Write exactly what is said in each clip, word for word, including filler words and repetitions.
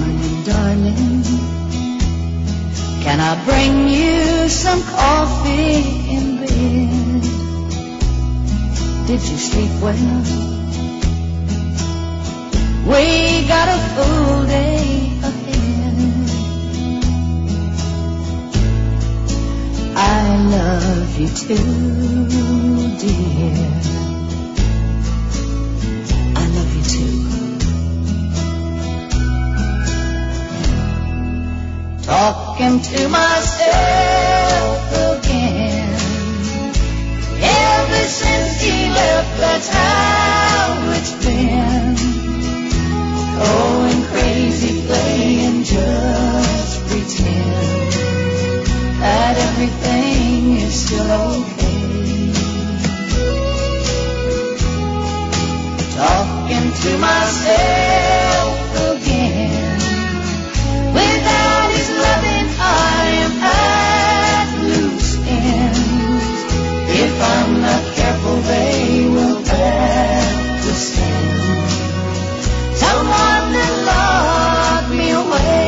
morning, darling. Can I bring you some coffee in bed? Did you sleep well? We got a full day ahead. I love you too, dear. I love you too. Talking to myself again. Ever since he left, that's how it's been. Going crazy, playing just pretend that everything is still okay. Talking to myself again. Without his loving, I am at loose ends. If I'm not careful, they will have to send someone that locked me away.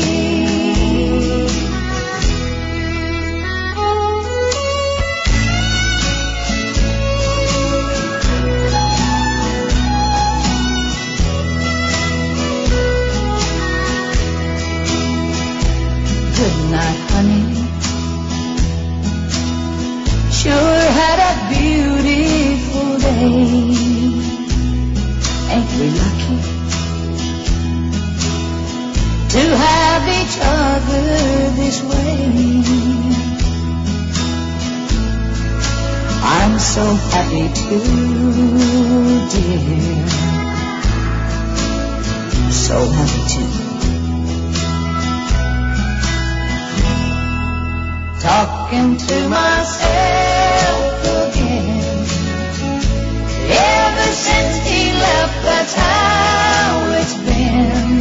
Good night, honey. Sure had a beautiful day. Ain't we lucky to have each other this way? I'm so happy too, dear. So happy too. Talking to myself again. Ever since he left, that's how it's been.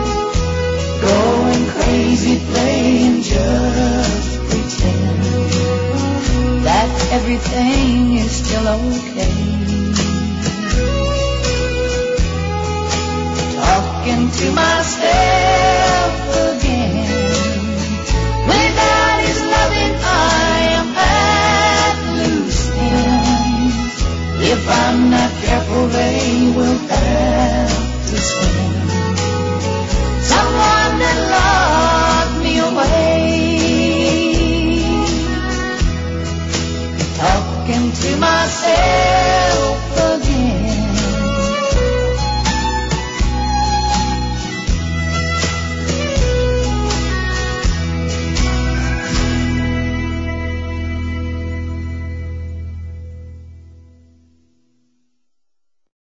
Going crazy, playing just pretend that everything is still okay. Talking to myself again. Without his loving, I am at loose ends. If I'm not careful, they will have to send someone that locked me away. Talking to myself